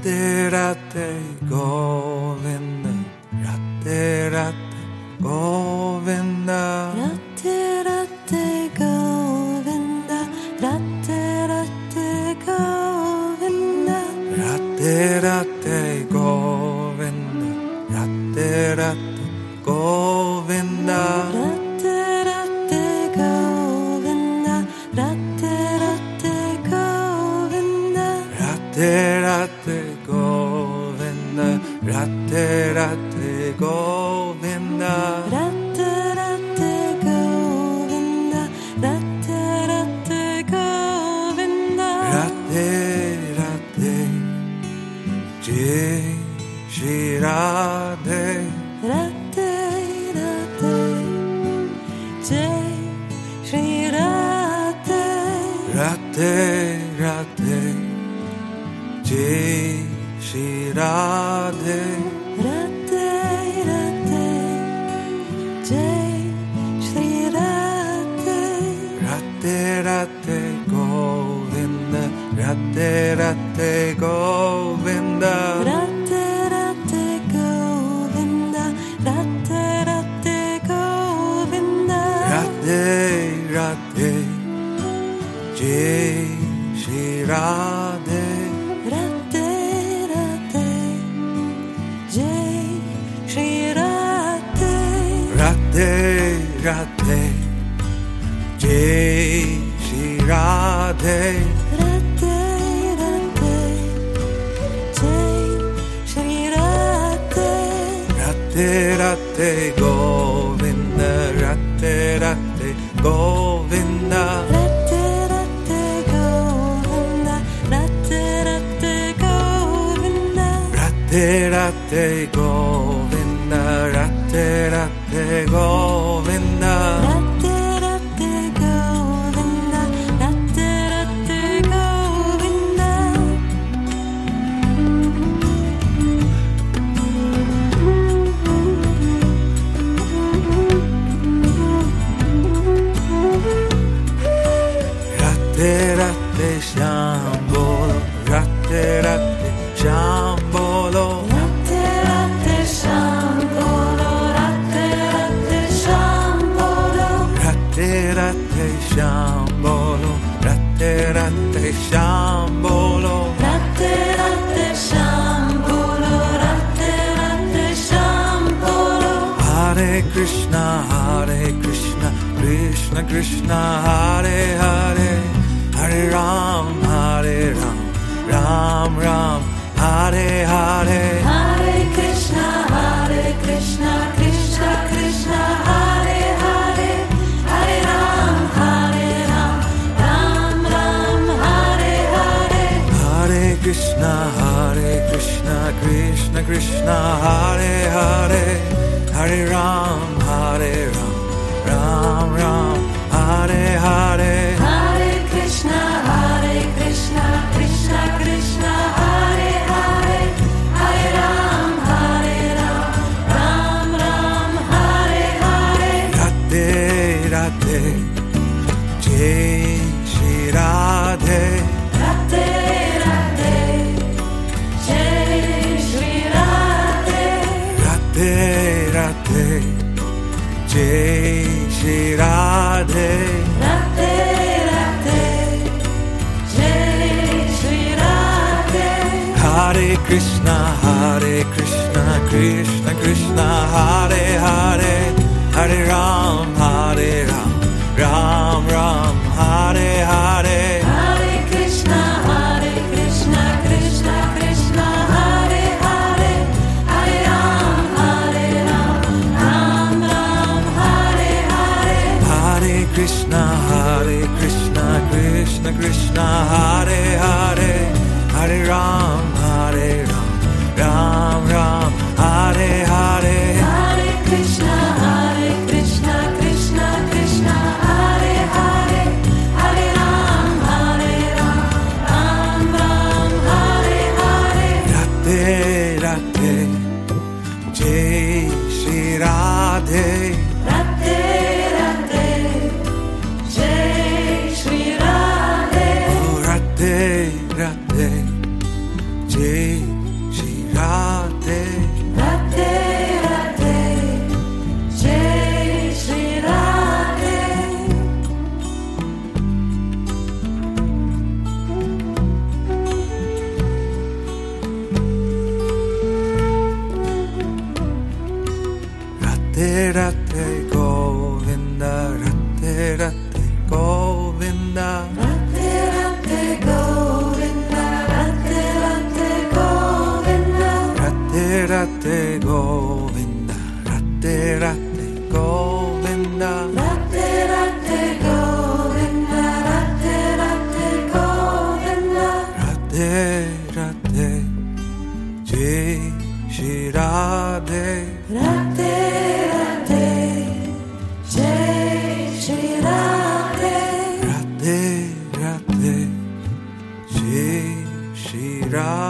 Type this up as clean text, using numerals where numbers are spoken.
Radhe Radhe Govinda, Radhe Radhe Govinda, Radhe Radhe Govinda, Radhe Radhe Govinda, Radhe Radhe Govinda, Radhe Radhe Govinda, Radhe Radhe Govinda, Radhe Radhe Govinda, Radhe Radhe Govinda, Radhe Radhe Govinda, Radhe Radhe Govinda, Radhe Radhe Govinda, Radhe Radhe, Jai Shri Radhe, Radhe Radhe, Jai Shri Radhe, Radhe Radhe, Jai Shri Radhe, Radhe Radhe, Jai Shri Radhe, Radhe Radhe Govinda, Radhe Radhe Govinda, Radhe Radhe Govinda, Radhe Radhe Govinda, Radhe Radhe, Jai Shri Radhe, Radhe Radhe, Jai Shri Radhe, Radhe Radhe, Jai Shri Radhe, Radhe Radhe, Jai Shri Radhe, Radhe Radhe Govinda, Radhe Radhe Govinda, Radhe Radhe Govinda, Radhe Radhe Govinda, Radhe Radhe Govinda, Radhe Radhe Govinda, Radhe Radhe Govinda, Radhe Radhe Govinda, Radhe Radhe Shyam Bolo, Radhe Radhe Shyam Bolo, Radhe Radhe Shyam Bolo, Radhe Radhe Shyam Bolo, Radhe Radhe Shyam Bolo, Radhe Radhe Shyam Bolo, Radhe Radhe Shyam Bolo, Radhe Radhe Shyam Bolo, Hare Krishna, Krishna Krishna, Hare Hare, Hare Ram, Ram Ram, Hare Hare, Hare Krishna, Krishna Krishna, Hare Hare, Hare Ram, Ram Ram, Hare Hare, Hare Krishna, Krishna Krishna, Hare Hare, Hare Ram, Ram Ram, Hare Hare, Hare Krishna, Krishna Krishna, Hare Hare, Hare Ram, Ram Ram, Hare Hare, Radhe Radhe, Jai Shri Radhe, Radhe Radhe, Jai Shri Radhe, Radhe Radhe, Jai Shri Radhe, Radhe Radhe, Jai Shri Radhe, Hare Krishna, Krishna Krishna, Hare Hare, Hare Ram, Ram Ram, Hare Hare, Hare Krishna, Krishna Krishna, Hare Hare, Hare Ram, Ram Ram, Hare Hare, Hare Krishna, Krishna Krishna, Hare Hare, Hare Ram, Ram Ram, Hare Hare, Hare Krishna, Krishna Krishna, Hare Hare, Hare Ram, Ram Ram, Hare Hare, Radhe Radhe, Jai Shri Radhe, Radhe Radhe, Jai Shri Radhe, Radhe Radhe, Jai Radhe Radhe Govinda, Radhe Radhe Govinda, Radhe Radhe Govinda, Radhe Radhe Govinda, Radhe Radhe Govinda, Radhe Radhe Govinda, Radhe Radhe Govinda, Radhe Radhe Govinda, Radhe Radhe, Jai Shri Radhe, Radhe Radhe, Jai Shri Radhe, Radhe Radhe, Jai Shri Radhe.